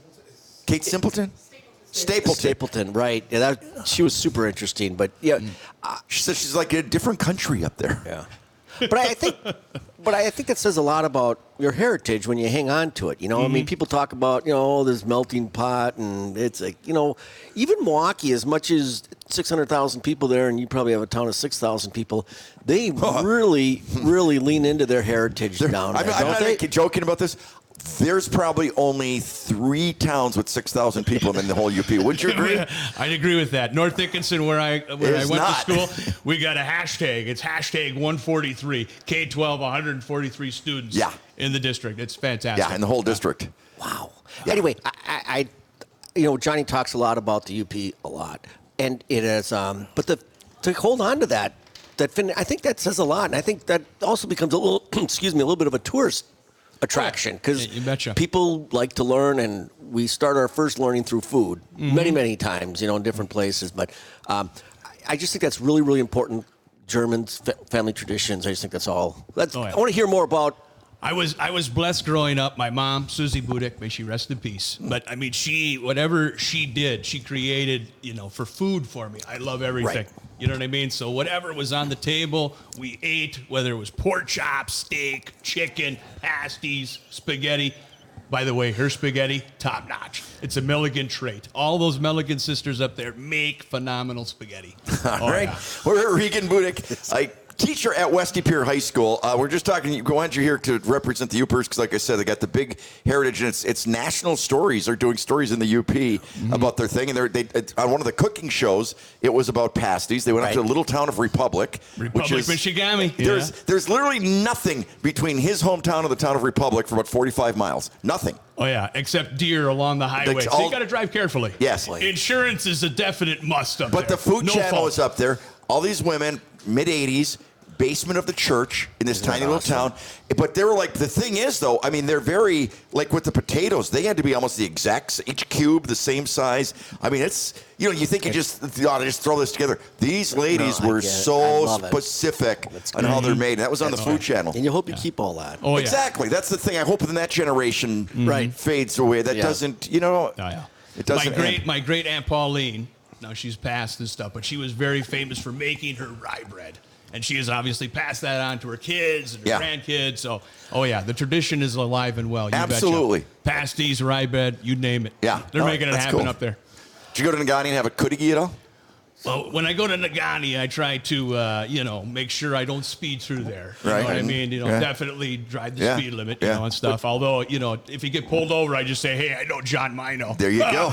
Kate Simpleton? Stapleton. Stapleton, right? Yeah, that she was super interesting, but yeah, She says she's like in a different country up there. yeah. But I think, but I think that says a lot about your heritage when you hang on to it. You know, I mean, people talk about you know this melting pot, and it's like you know, even Milwaukee, as much as six hundred thousand people there, and you probably have a town of six thousand people, they really, really lean into their heritage down I'm, there, I'm don't not they? joking about this. There's probably only three towns with six thousand people in the whole U P. Wouldn't you agree? I'd agree with that. North Dickinson, where I where I Is went not. to school, we got a hashtag. It's hashtag one forty-three. K twelve, one hundred forty-three students Yeah. in the district. It's fantastic. Yeah, in the whole district. Wow. Anyway, I, I, I, you know, Johnny talks a lot about the U P a lot, and it is. Um, but the to hold on to that, that fin- I think that says a lot, and I think that also becomes a little, excuse me, a little bit of a tourist attraction because Yeah, you betcha. people like to learn, and we start our first learning through food Mm-hmm. many, many times, you know, in different places. But um, I I just think that's really, really important. Germans, fa- family traditions. I just think that's all. That's, Oh, yeah. I want to hear more about. I was I was blessed growing up. My mom, Susie Budick, may she rest in peace. But I mean, she whatever she did, she created, you know, for food for me. I love everything. Right. You know what I mean? So whatever was on the table, we ate. Whether it was pork chops, steak, chicken, pasties, spaghetti. By the way, her spaghetti, top notch. It's a Milligan trait. All those Milligan sisters up there make phenomenal spaghetti. All Oh, right. yeah. We're Regan Budick, a teacher at Westy Pier High School. Uh, we're just talking, you go on, you're here to represent the Upers because, like I said, they got the big heritage, and it's it's national stories. They're doing stories in the U P Mm-hmm. about their thing. And they're, they it, on one of the cooking shows, it was about pasties. They went up Right. to the little town of Republic, Republic, which is Michigami. There's Yeah. there's literally nothing between his hometown and the town of Republic for about forty-five miles. Nothing. Oh yeah, except deer along the highway. Like So all- you got to drive carefully. Yes. Insurance is a definite must up But there. the food no channel fault. is up there. All these women, mid eighties, basement of the church in this tiny little town. But they were like, the thing is, though, I mean, they're very, like with the potatoes, they had to be almost the exact, each cube the same size. I mean, it's, you know, you think you just you ought to just throw this together. These ladies No, I were get it. I so love it. specific on how they're made. That was on the food channel. And you hope you keep all that. Oh yeah. Exactly. That's the thing. I hope when that generation Right. fades away, that Yeah. doesn't, you know, Oh, yeah. it doesn't My great, end. my great aunt Pauline. Now she's passed and stuff, but she was very famous for making her rye bread, and she has obviously passed that on to her kids and her Yeah. grandkids. So, oh yeah, the tradition is alive and well. You betcha. Absolutely. Pasties, rye bread, you name it. Yeah. they're Oh, making it that's happen cool. up there. Did you go to Nagani and have a kudigi at all? Well, when I go to Nagani, I try to, uh, you know, make sure I don't speed through there. You Right. know what I mean? You know, Yeah. definitely drive the Yeah. speed limit, you Yeah. know, and stuff. Although, you know, if you get pulled over, I just say, hey, I know John Mino. There you go.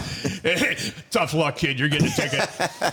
Tough luck, kid. You're getting a ticket.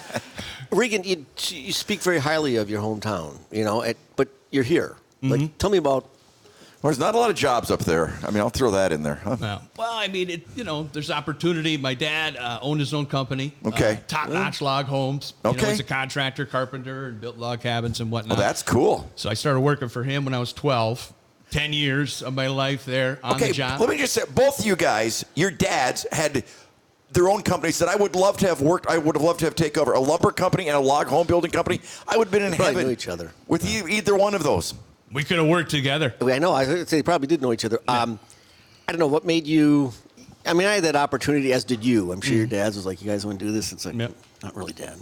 Regan, you, you speak very highly of your hometown, you know, it, but you're here. Like, tell me about Well, there's not a lot of jobs up there. I mean, I'll throw that in there. Huh? Yeah. Well, I mean, it, you know, there's opportunity. My dad uh, owned his own company. Okay. Uh, top-notch log homes. You Okay. know, he's a contractor, carpenter, and built log cabins and whatnot. Oh, that's cool. So I started working for him when I was twelve. Ten years of my life there on Okay, the job. let me just say, both of you guys, your dads had their own companies that I would love to have worked. I would have loved to have taken over a lumber company and a log home building company. I would have been in Probably heaven knew each other. with e- either one of those. We could have worked together. I know. I would say they probably did know each other. Um, I don't know what made you. I mean, I had that opportunity, as did you. I'm sure your dad's was like, "You guys want to do this?" It's like, Yep. not really, Dad.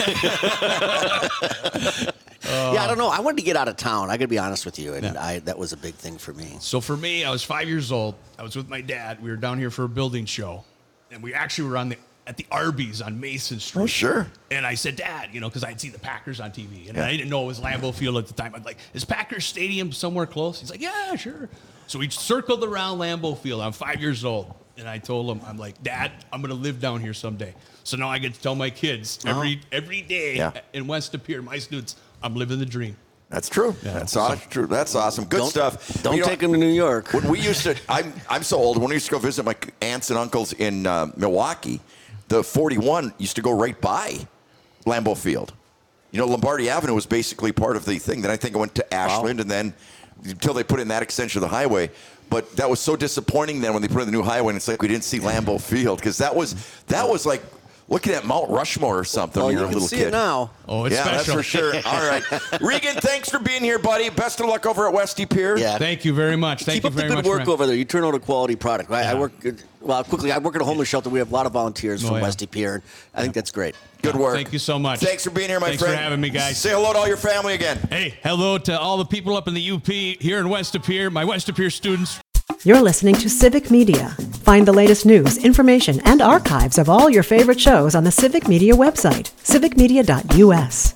Yeah, I don't know. I wanted to get out of town. I got to be honest with you, and Yeah. I that was a big thing for me. So for me, I was five years old. I was with my dad. We were down here for a building show, and we actually were on the at the Arby's on Mason Street. Oh, sure. And I said, Dad, you know, because I'd seen the Packers on T V, and Yeah. I didn't know it was Lambeau Field at the time. I'd like, is Packers Stadium somewhere close? He's like, yeah, sure. So we circled around Lambeau Field. I'm five years old, and I told him, I'm like, Dad, I'm gonna live down here someday. So now I get to tell my kids every every day Yeah. in West Appear, my students, I'm living the dream. That's true. That's awesome. True. That's awesome. Good Don't- stuff. Don't You know, take him to New York. When we used to, I'm I'm so old. When we used to go visit my aunts and uncles in uh, Milwaukee, the forty-one used to go right by Lambeau Field. You know, Lombardi Avenue was basically part of the thing. Then I think it went to Ashland, and then until they put in that extension of the highway. But that was so disappointing then when they put in the new highway, and it's like we didn't see Lambeau Field because that was that was like looking at Mount Rushmore or something Oh, when you you're a can little see kid. it now. Oh, it's yeah, special. that's for sure. All right, Regan, thanks for being here, buddy. Best of luck over at Westy Pier. Yeah. Thank you very much. Thank Keep you up the very good much. work for- over there. You turn out a quality product. I, I Yeah. work well quickly. I work at a homeless shelter. We have a lot of volunteers Oh, from yeah. Westy Pier. And I think that's great. Good work. Thank you so much. Thanks for being here, my Thanks friend. for having me, guys. Say hello to all your family again. Hey, hello to all the people up in the U P here in West Appear, my West Appear students. You're listening to Civic Media. Find the latest news, information, and archives of all your favorite shows on the Civic Media website, civic media dot U S.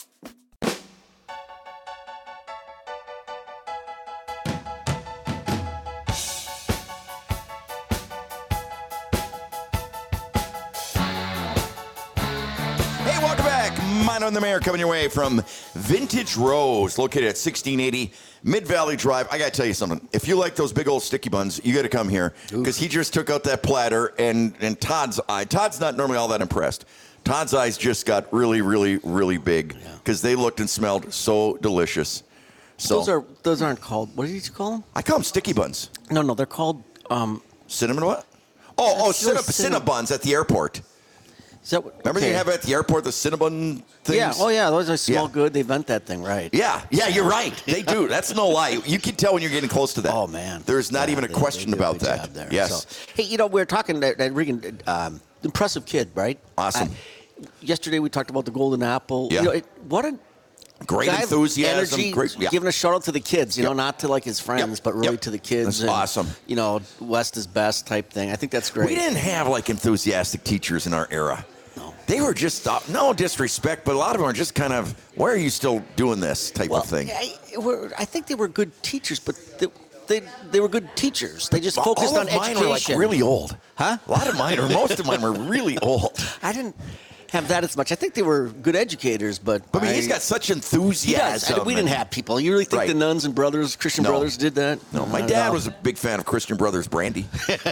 Hey, welcome back. Mine on the Mayor coming your way from Vintage Rose, located at sixteen eighty Mid Valley Drive. I got to tell you something. If you like those big old sticky buns, you got to come here because he just took out that platter and, and Todd's eye. Todd's not normally all that impressed. Todd's eyes just got really, really, really big because they looked and smelled so delicious. So Those are those aren't called. What did you call them? I call them sticky buns. No, no, they're called. Um, Cinnamon what? Oh, oh, That's really Cinnabon cinnab- Cinnabons at the airport. is that what, Remember okay. they have at the airport the Cinnabon things? Yeah. Oh, yeah. Those are smell Yeah. good. They vent that thing, right? Yeah, yeah, you're right. They do. That's no lie. You can tell when you're getting close to that. Oh man, There's not Yeah, even a they- question they do a about good that. job there. Yes. So, hey, you know, we were talking that, that Regan, um, impressive kid, right? Awesome. I- yesterday we talked about the Golden Apple. Yeah. You know, it, what a Great guy of enthusiasm. energy, Great. Yeah. Giving a shout out to the kids. You Yep. know, not to like his friends, Yep. but really Yep. to the kids. That's and, awesome. You know, West is best type thing. I think that's great. We didn't have like enthusiastic teachers in our era. No. They were just uh, no disrespect, but a lot of them are just kind of, why are you still doing this type Well, of thing? I, we're- I think they were good teachers, but they, they they were good teachers. They just All focused of on mine education. were like really old. Huh? A lot of mine, or most of mine, were really old. I didn't have that as much. I think they were good educators, but But I mean, I- he's got such He does. enthusiasm. I- we didn't and- have people. You really think Right. the nuns and brothers, Christian No. brothers, did that? No, my Not at dad all. was a big fan of Christian Brothers brandy.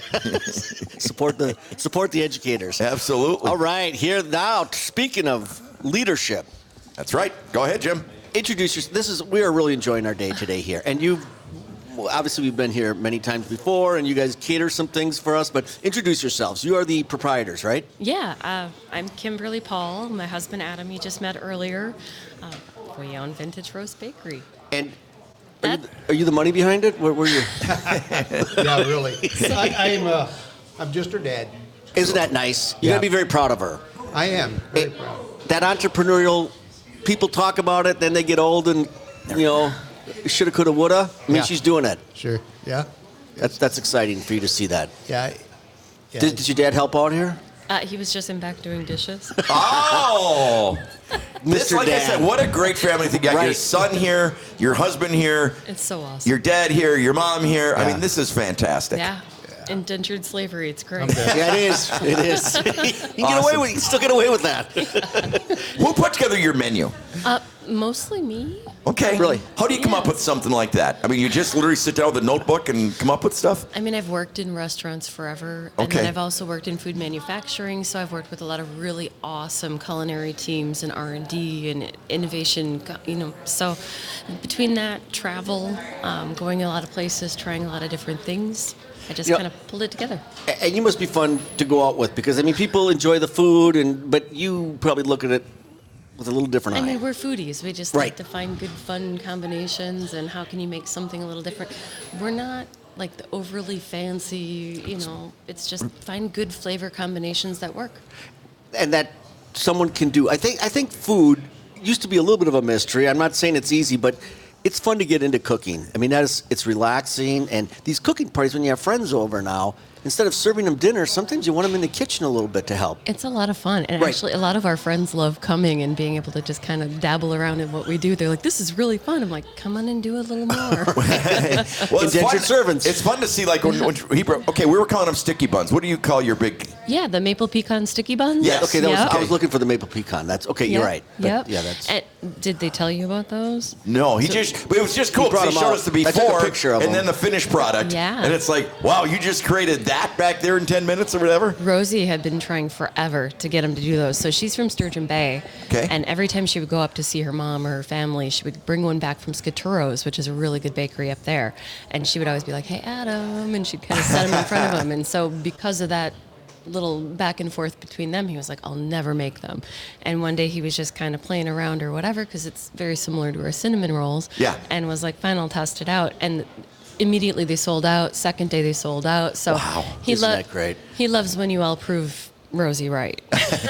support the support the educators. Absolutely. All right, here now. Speaking of leadership, That's right. Go ahead, Jim. introduce yourself. This is we are really enjoying our day today here, and you. Well, obviously, we've been here many times before, and you guys cater some things for us. But introduce yourselves. You are the proprietors, right? Yeah, uh, I'm Kimberly Paul. My husband Adam, you just met earlier. Uh, we own Vintage Rose Bakery. And are you, That- are you the money behind it? Where were you? Yeah, really. I, I'm, uh, I'm just her dad. Isn't that nice? You Yeah. gotta be very proud of her. I am very It- proud. That entrepreneurial, people talk about it, then they get old and, you know, shoulda, coulda, woulda. I mean, Yeah. she's doing it. Sure. Yeah. That's that's exciting for you to see that. Yeah. yeah. Did, did your dad help out here? Uh, he was just in back doing dishes. Oh! This, Mister like I Dad. said, what a great family thing. You got your Right. son here, your husband here, It's so awesome. your dad here, your mom here. I Yeah. mean, this is fantastic. Yeah. Indentured slavery. It's great. Yeah, it is. It is. you can get away with. You still get away with that. Who put together your menu? Uh, mostly me. Okay. Really? How do you come Yeah. up with something like that? I mean, you just literally sit down with a notebook and come up with stuff? I mean, I've worked in restaurants forever, and Okay. then I've also worked in food manufacturing. So I've worked with a lot of really awesome culinary teams and R and D and innovation. You know, so between that, travel, um, going a lot of places, trying a lot of different things, I just Yeah. kind of pulled it together. A- And you must be fun to go out with because I mean, people enjoy the food, and but you probably look at it with a little different I eye. mean, we're foodies. We just Right. like to find good, fun combinations and how can you make something a little different. We're not like the overly fancy, you know, it's just find good flavor combinations that work. and that someone can do. I think I think food used to be a little bit of a mystery. I'm not saying it's easy, but it's fun to get into cooking. I mean, that is it's relaxing, and these cooking parties when you have friends over now, instead of serving them dinner, sometimes you want them in the kitchen a little bit to help. It's a lot of fun. And Right. actually, a lot of our friends love coming and being able to just kind of dabble around in what we do. They're like, this is really fun. I'm like, come on and do a little more. Well, it's Indentured fun, servants. It's fun to see, like, when, when he brought, okay, we were calling them sticky buns. What do you call your big... Yeah, the maple pecan sticky buns. Yes. Okay, that was, Yep. I was looking for the maple pecan. That's okay. You're Yep. right. But, Yep. Yeah, that's. And did they tell you about those? No, he just, but it was just cool He brought because he them showed out. us the I took a before picture of and them. then the finished product. Yeah. And it's like, wow, you just created that back there in ten minutes or whatever? Rosie had been trying forever to get him to do those. So she's from Sturgeon Bay. Okay. And every time she would go up to see her mom or her family, she would bring one back from Skaturo's, which is a really good bakery up there. And she would always be like, hey, Adam. And she'd kind of set him in front of him. And so because of that little back and forth between them, he was like, I'll never make them. And one day he was just kind of playing around or whatever, because it's very similar to our cinnamon rolls. Yeah. And was like, fine, I'll test it out. And immediately they sold out. Second day they sold out. So Wow. he Isn't lo- that great? He loves when you all prove Rosie right.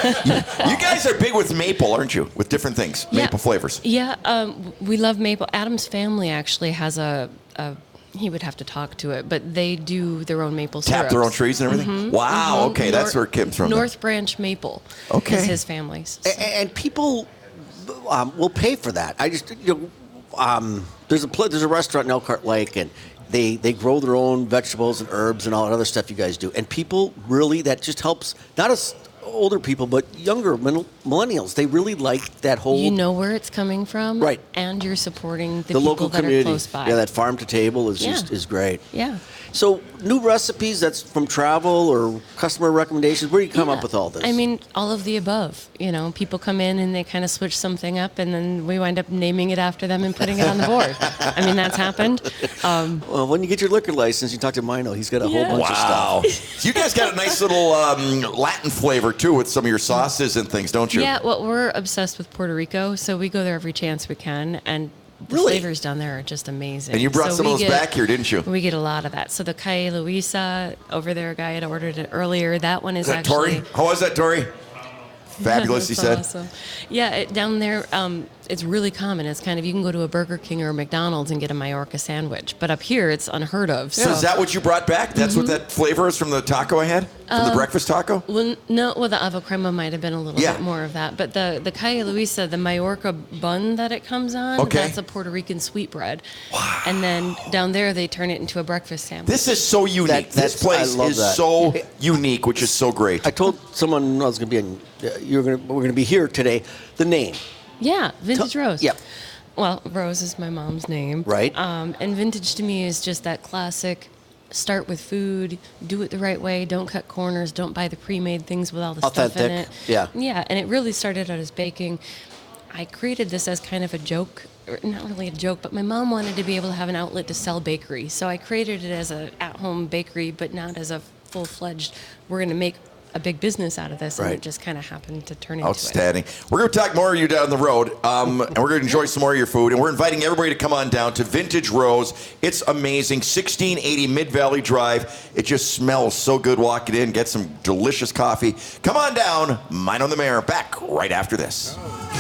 You guys are big with maple, aren't you? With different things, Yeah. maple flavors. Yeah, um, we love maple. Adam's family actually has a, a. He would have to talk to it, but they do their own maple syrup. Tap their own trees and everything? Wow, okay, that's where it comes from. North Branch Maple. Okay. Is his family's. A- and people um, will pay for that. I just, you know, um, there's a pl- there's a restaurant in Elkhart Lake, and they they grow their own vegetables and herbs and all that other stuff you guys do. And people really, that just helps not us older people, but younger middle, millennials. They really like that whole You know where it's coming from, Right. And you're supporting the, the people local that community. are close by. Yeah, that farm to table is just Yeah. is great. Yeah. So new recipes, that's from travel or customer recommendations. Where do you come Yeah. up with all this? I mean, all of the above. You know, people come in and they kind of switch something up, and then we wind up naming it after them and putting it on the board. I mean, that's happened. Um, well, when you get your liquor license, you talk to Mino. He's got a Yeah. whole bunch Wow. of stuff. You guys got a nice little um, Latin flavor, too, with some of your sauces and things, don't you? yeah, well, we're obsessed with Puerto Rico, so we go there every chance we can, and the Really? flavors down there are just amazing. And you brought So some we of those get- back here, didn't you? We get a lot of that. So the Calle Luisa over there, a guy had ordered it earlier. That one is, Is that actually. Tori? How was that, Tori? Fabulous, he That's said. awesome. Yeah, it, down there, um, it's really common. It's kind of, you can go to a Burger King or a McDonald's and get a Majorca sandwich. But up here, it's unheard of. So is that what you brought back? That's what that flavor is from the taco I had? From the breakfast taco? Well, no, well, the avo crema might have been a little Yeah. bit more of that. But the, the Calle Luisa, the Majorca bun that it comes on, Okay. that's a Puerto Rican sweetbread. Wow. And then down there, they turn it into a breakfast sandwich. This is so unique. That- this that's- place I love is that. so unique, which is so great. I told someone I was going to be on. Uh, you're going to. We're going to be here today. The name. Yeah, Vintage Tell- Rose. Yep. Well, Rose is my mom's name. Right. Um, and vintage to me is just that classic start with food, do it the right way, don't cut corners, don't buy the pre-made things with all the stuff in Authentic, it. yeah. Yeah, and it really started out as baking. I created this as kind of a joke, or not really a joke, but my mom wanted to be able to have an outlet to sell bakery. So I created it as a at-home bakery, but not as a full-fledged, we're going to make a big business out of this, and Right. it just kind of happened to turn into it. Outstanding. We're going to talk more of you down the road, um, and we're going to enjoy some more of your food. And we're inviting everybody to come on down to Vintage Rose. It's amazing. sixteen eighty Mid Valley Drive. It just smells so good walking in. Get some delicious coffee. Come on down. Mine on the Mayor. Back right after this.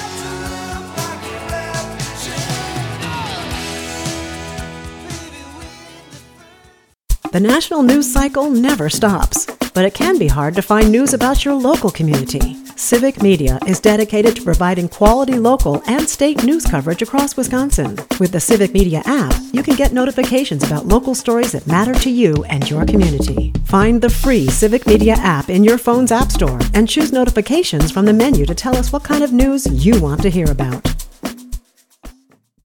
The national news cycle never stops, but it can be hard to find news about your local community. Civic Media is dedicated to providing quality local and state news coverage across Wisconsin. With the Civic Media app, you can get notifications about local stories that matter to you and your community. Find the free Civic Media app in your phone's app store and choose notifications from the menu to tell us what kind of news you want to hear about.